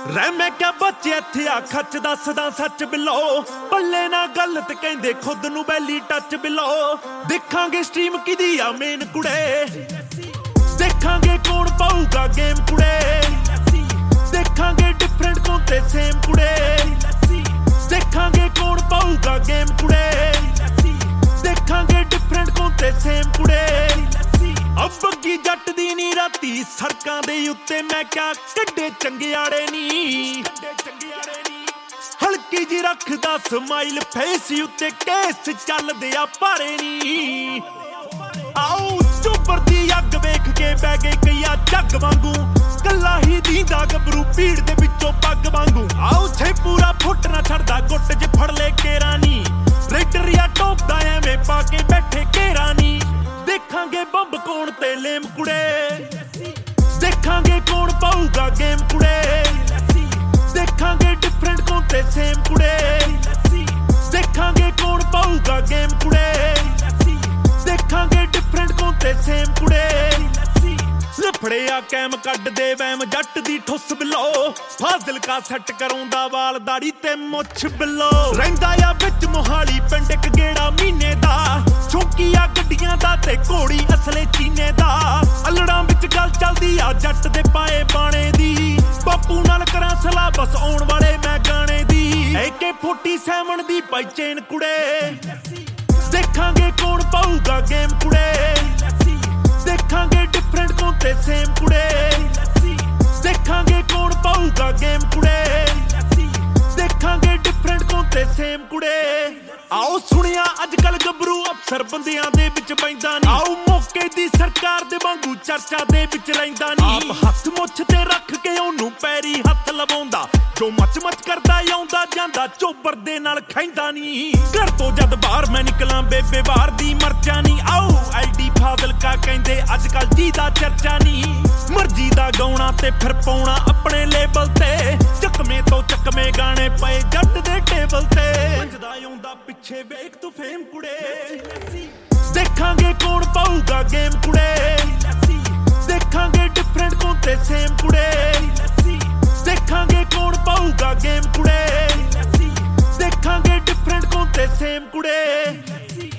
ਰਹਿ ਮੈਂ ਕਿਆ ਬੱਚੇ ਇੱਥੇ ਆ ਖੱਚ ਦੱਸਦਾ ਸੱਚ ਬਿਲੋ ਪੱਲੇ ਨਾ ਗੱਲ ਤੇ ਕਹਿੰਦੇ ਖੁਦ ਨੂੰ ਬੈਲੀ ਟੱਚ ਬਿਲੋ ਦੇਖਾਂਗੇ ਸਟ੍ਰੀਮ ਕਿਦੀ ਆ ਮੇਨ ਕੁੜੇ ਦੇਖਾਂਗੇ ਕੌਣ ਪਾਊਗਾ ਗੇਮ ਕੁੜੇ ਦੇਖਾਂਗੇ ਡਿਫਰੈਂਟ ਕੋਂ ਤੇ ਸੇਮ ਕੁੜੇ ਦੇਖਾਂਗੇ ਕੌਣ ਪਾਊਗਾ ਗੇਮ ਕੁੜੇ ਦੇਖਾਂਗੇ ਡਿਫਰੈਂਟ ਕੋਂ ਤੇ ਸੇਮ ਕੁੜੇ ਬੱਗੀ ਜੱਟ ਦੀ ਨੀ ਰਾਤੀ ਸੜਕਾਂ ਦੇ ਉੱਤੇ ਮੈਂ ਕਿਆ ਕੱਢੇ ਚੰਗਿਆੜੇ ਨੀ ਹਲਕੀ ਜੀ ਰੱਖਦਾ ਸਮਾਈਲ ਫੇਸ ਉੱਤੇ ਕੇਸ ਚੱਲਦੇ ਆ ਭਾਰੇ ਨੀ ਆਓ ਚੋਬਰ ਦੀ ਅੱਗ ਵੇਖ ਕੇ ਬਹਿ ਗਏ ਕਈਆ ਜੱਗ ਵਾਂਗੂ ਕੱਲਾ ਹੀ ਦੀਂਦਾ ਗੱਭਰੂ ਭੀੜ ਦੇ ਵਿੱਚੋਂ ਪੱਗ ਵਾਂਗੂ ਆਓ ਛੇ ਪੂਰਾ ਫੁੱਟ ਨਾ ਛੱਡਦਾ ਗੁੱਟ 'ਚ ਫੜ ਲੈ ਕੇਰਾ ਨੀ ਰੇਡਰੀਆ ਟੋਪਦਾ ਐਵੇਂ ਪਾ ਕੇ ਬੈਠੇ ਕੇਰਾ ਨੀ ਦੇਖਾਂਗੇ ਬੰਬ ਕੌਣ ਤੇ ਲੇਮ ਕੁੜੇ ਦੇਖਾਂਗੇ ਕੌਣ ਪਾਊਗਾ ਗੇਮ ਕੁੜੇ ਦੇਖਾਂਗੇ ਡਿਫਰੈਂਟ ਕੋਂ ਤੇ ਸੇਮ ਕੁੜੇ ਦੇਖਾਂਗੇ ਕੌਣ ਪਾਊਗਾ ਗੇਮ ਕੁੜੇ ਦੇਖਾਂਗੇ ਡਿਫਰੈਂਟ ਕੋਂ ਤੇ ਸੇਮ ਕੁੜੇ ਲਫੜਿਆ ਕੈਮ ਕੱਢਦੇ ਵੈਮ ਜੱਟ ਦੀ ਠੁੱਸ ਬਿਲੋ ਫਾਜ਼ਿਲਕਾ ਸੈੱਟ ਕਰਾਉਂਦਾ ਵਾਲ ਦਾੜੀ ਤੇ ਮੁੱਛ ਬਿਲੋ ਰਹਿੰਦਾ ਆ ਵਿੱਚ ਮੋਹਾਲੀ ਪਿੰਡ ਇੱਕ ਗੇੜਾ ਮਹੀਨੇ ਦਾ ਚੌਂਕੀਆ ਗੱਡੀਆਂ ਦਾ ਤੇ ਘੋੜੀ ਅਸਲੇ ਚੀਨੇ ਦਾ ਅਲੜਾਂ ਵਿੱਚ ਗੱਲ ਚੱਲਦੀ ਆ ਜੱਟ ਦੇ ਪਾਏ ਬਾਣੇ ਦੀ ਬਾਪੂ ਨਾਲ ਕਰਾਂ ਸਲਾਹ ਬਸ ਆਉਣ ਵਾਲੇ ਮੈਂ ਗਾਣੇ ਦੀ AK-47 ਦੀ ਪਾਈ ਚੇਨ ਕੁੜੇ ਦੇਖਾਂਗੇ ਕੌਣ ਪਾਊਗਾ ਗੇਮ ਕੁੜੇ ਦੇਖਾਂਗੇ ਡਿਫਰੈਂਟ ਕੋਂ ਤੇ ਸੇਮ ਕੁੜੇ ਦੇਖਾਂਗੇ ਕੌਣ ਪਾਊਗਾ ਗੇਮ ਕੁੜੇ ਦੇਖਾਂਗੇ ਡਿਫਰੈਂਟ ਕੋਂ ਤੇ ਸੇਮ ਕੁੜੇ ਆਓ ਸੁਣਿਆ ਅੱਜ ਕੱਲ ਗੱਭਰੂ ਅਫਸਰ ਬੰਦਿਆਂ ਦੇ ਵਿੱਚ ਬੈਂਦਾ ਨੀ ਆਓ ਮੌਕੇ ਦੀ ਸਰਕਾਰ ਦੇ ਵਾਂਗੂ ਚਰਚਾ ਦੇ ਵਿੱਚ ਰਹਿੰਦਾ ਨੀ ਆਪ ਹੱਥ ਮੁੱਛ ਤੇ ਰੱਖ ਕੇ ਉਹਨੂੰ ਪੈਰੀ ਹੱਥ ਲਵਾਉਂਦਾ ਜੋ ਮੱਚ ਕਰਦਾ ਆਉਂਦਾ ਜਾਂਦਾ ਚੋਬਰ ਦੇ ਨਾਲ ਖੈਂਦਾ ਨੀ ਘਰ ਤੋਂ ਜਦ ਬਾਹਰ ਮੈਂ ਨਿਕਲਾਂ ਬੇਬੇ ਬਾਹਰ ਦੀ ਮਰਚਾ ਨੀ ਆਓ ਐਡੀ ਫਾਜ਼ਿਲਕਾ ਕਹਿੰਦੇ ਅੱਜ ਕੱਲ ਜੀ ਦਾ ਚਰਚਾ ਨੀ ਮਰਜ਼ੀ ਦਾ ਗਾਉਣਾ ਤੇ ਫਿਰ ਪਾਉਣਾ ਆਪਣੇ ਲੇਬਲ ਤੇ ਚੱਕਵੇਂ ਤੋਂ ਚੱਕਵੇਂ ਗਾਣੇ ਪਏ ਜੱਟ ਦੇ ਟੇਬਲ ਤੇ ਵੱਜਦਾ ਆਉਂਦਾ ਪਿੱਛੇ ਵੇਖ ਤੂੰ ਫੇਮ ਕੁੜੇ ਦੇਖਾਂਗੇ ਕੌਣ ਪਾਊਗਾ ਗੇਮ ਕੁੜੇ ਦੇਖਾਂਗੇ ਡਿਫਰੈਂਟ ਕੋਂ ਤੇ ਸੇਮ ਕੁੜੇ ਦੇਖਾਂਗੇ ਕੌਣ ਪਾਊਗਾ ਗੇਮ ਕੁੜੇ ਦੇਖਾਂਗੇ ਡਿਫਰੈਂਟ ਕੋਂ ਤੇ ਸੇਮ ਕੁੜੇ